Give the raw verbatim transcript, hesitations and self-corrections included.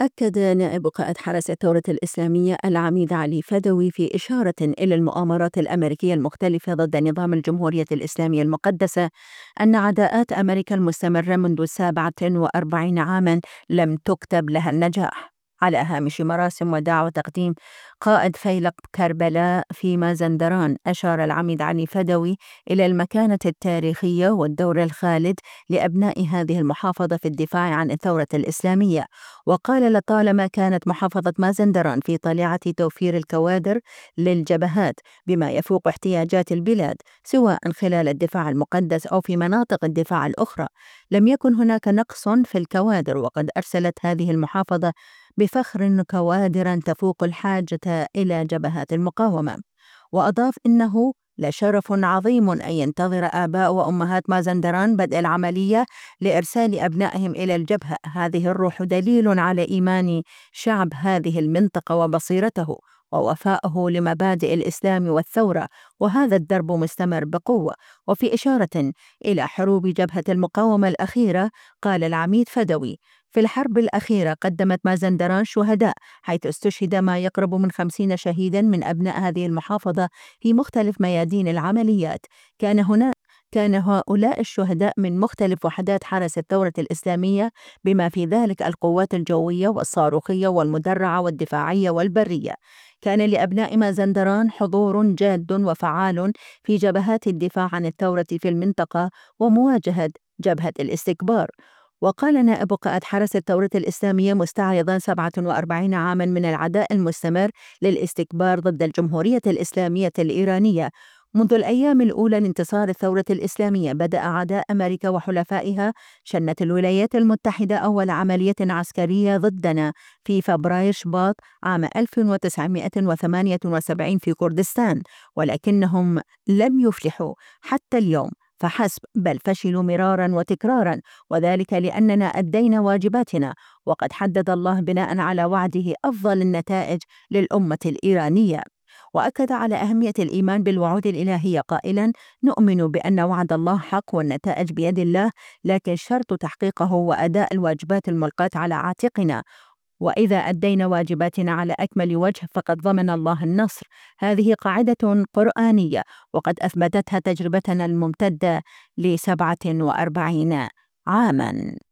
أكد نائب قائد حرس الثورة الإسلامية العميد علي فدوي في إشارة إلى المؤامرات الأمريكية المختلفة ضد نظام الجمهورية الإسلامية المقدسة أن عداءات أمريكا المستمرة منذ سبعة وأربعين عاماً لم تكتب لها النجاح. على هامش مراسم ودعوة تقديم قائد فيلق كربلاء في مازندران، أشار العميد علي فدوي إلى المكانة التاريخية والدور الخالد لأبناء هذه المحافظة في الدفاع عن الثورة الإسلامية، وقال: لطالما كانت محافظة مازندران في طليعة توفير الكوادر للجبهات بما يفوق احتياجات البلاد، سواء خلال الدفاع المقدس أو في مناطق الدفاع الأخرى. لم يكن هناك نقص في الكوادر، وقد أرسلت هذه المحافظة بفخر كوادرا تفوق الحاجة إلى جبهات المقاومة. وأضاف إنه لشرف عظيم أن ينتظر آباء وأمهات مازندران بدء العملية لإرسال أبنائهم إلى الجبهة. هذه الروح دليل على إيمان شعب هذه المنطقة وبصيرته ووفائه لمبادئ الإسلام والثورة، وهذا الدرب مستمر بقوة. وفي إشارة إلى حروب جبهة المقاومة الأخيرة، قال العميد فدوي: في الحرب الأخيرة قدمت مازندران شهداء، حيث استشهد ما يقرب من خمسين شهيدا من أبناء هذه المحافظة في مختلف ميادين العمليات. كان هناك كان هؤلاء الشهداء من مختلف وحدات حرس الثورة الإسلامية، بما في ذلك القوات الجوية والصاروخية والمدرعة والدفاعية والبرية. كان لأبناء مازندران حضور جاد وفعال في جبهات الدفاع عن الثورة في المنطقة ومواجهة جبهة الاستكبار. وقال نائب قائد حرس الثورة الإسلامية مستعرضا سبعة وأربعين عاما من العداء المستمر للاستكبار ضد الجمهورية الإسلامية الإيرانية: منذ الأيام الأولى لانتصار الثورة الإسلامية بدأ عداء أمريكا وحلفائها. شنت الولايات المتحدة أول عملية عسكرية ضدنا في فبراير شباط عام ألف وتسعمائة وثمانية وسبعين في كردستان، ولكنهم لم يفلحوا حتى اليوم فحسب، بل فشلوا مرارا وتكرارا، وذلك لأننا أدينا واجباتنا، وقد حدد الله بناء على وعده أفضل النتائج للأمة الإيرانية. وأكد على أهمية الإيمان بالوعود الإلهية قائلا: نؤمن بأن وعد الله حق والنتائج بيد الله، لكن شرط تحقيقه وأداء الواجبات الملقاة على عاتقنا، وإذا أدينا واجباتنا على أكمل وجه فقد ضمن الله النصر. هذه قاعدة قرآنية وقد أثبتتها تجربتنا الممتدة لسبعة وأربعين عاماً.